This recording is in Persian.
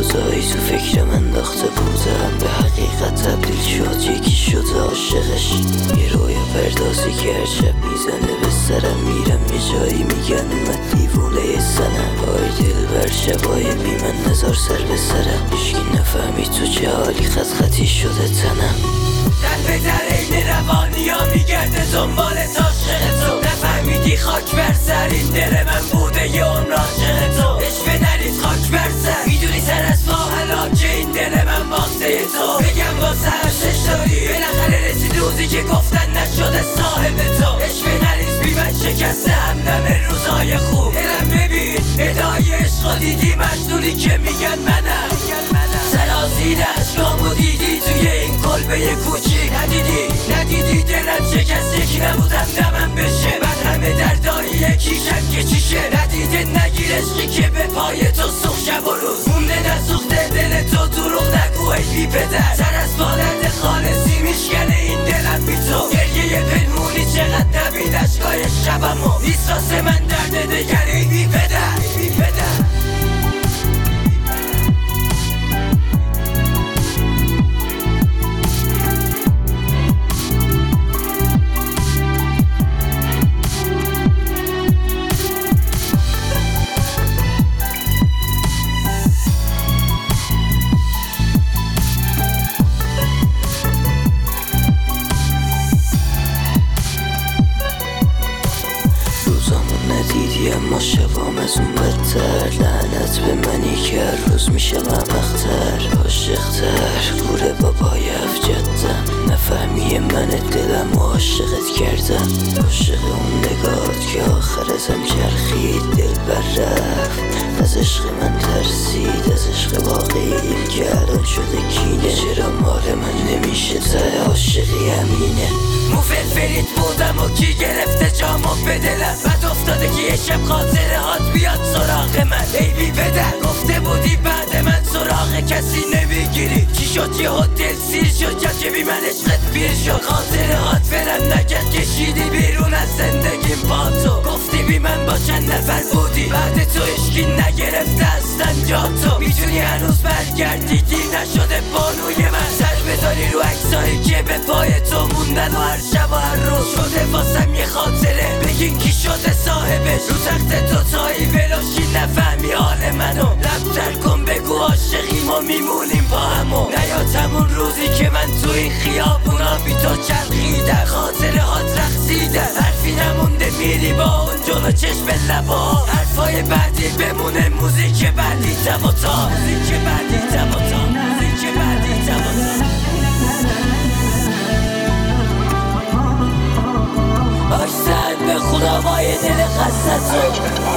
روزایی تو فکرم انداخته بودم، به حقیقت تبدیل شد، یکی شده عاشقش. یه رویا پردازی که هر شب میزنه به سرم، میرم یه جایی میگن اومد دیوونه زنم. وای دل بر شبای بی من نزار سر به سرم، هیچکی نفهمی تو چه حالی، خط خطی شده تنم. در به در این روانی ها میگرده دنبال عاشق تو، نفهمیدی خاک بر سر این دل من بوده یه عمر عاشق تو. عشق نرید خاک بر سر، میدونی سر از ما هلاکه این دل من باخته تو. بگم با سرشش داری بالاخره رسید روزی که گفتن نشده صاحب تو. عشق نریز بی من شکسته همدم روزای خوب، دلم ببین ادای عشق دیدی مجنونی که میگن منم. سرازیر عشقامو دیدی توی این کلبه کوچیک، ندیدی دلم شکست، یکی نبودم دمم بشه. من همه دردایی یکیشم که چیشه، ندیده نگیر عشقی که به پای تو سوخ شب و روز مونده نسوخته دل تو. دروغ نگو ای بی پدر، سر از بالند خالصی میشکنه این دلم بی تو. گریه پنهونی چقدر نبید اشکای شبمو، نیست راست من درد دگری بی پدر. ندیدی اما شبام از اون بدتر، لعنت به منی که هر روز میشم اختر، عاشقتر گوره بابای افجدم. نفهمی من دلم و عاشقت کردم، عاشق اون نگات که آخر ازم چرخید. دل بر رفت از عشق من ترسید، از عشق واقعیم که الان شده کینه. چرا مال من نمیشه ته عاشقی همینه. مو فلفلیت بودم و کی گرفته جامو به دلم، بد افتاده که یه شب خاطره هات بیاد سراغ من. ای بی پدر گفته بودی بعد من سراغ کسی نمیگیری، چی شد یه هتل سیر شد یا که بی من عشقت پیر شد. خاطره هات برم نکرد کشیدی بیرون از زندگیم با تو. گفتی بی من با چند نفر بودی، بعد تو اشکی نگرفته اصلا جا تو. میتونی هنوز برگردی دیر نشده بانوی من، سر بذاری رو عکسایی که به پای تو موندن و هر شب و هر روز شده واسم یه خاطره. بگین کی شده صاحبش، رو تخت تو تایی ولاشی نفهمی حال منو. لب در کن بگو عاشقیم و میمونیم با همو. نیاد همون روزی که من تو این خیابونا بی تو چرخیدم، خاطره هات رقصیدم، حرفی نمونده میری با اون جلو چشم لبا. حرفای بعدی بمونه، موزیک بعدی تباتا، موزیک بعدی تباتا، موزیک بعدی تباتا. آشتن به خدا وای دل خستتو.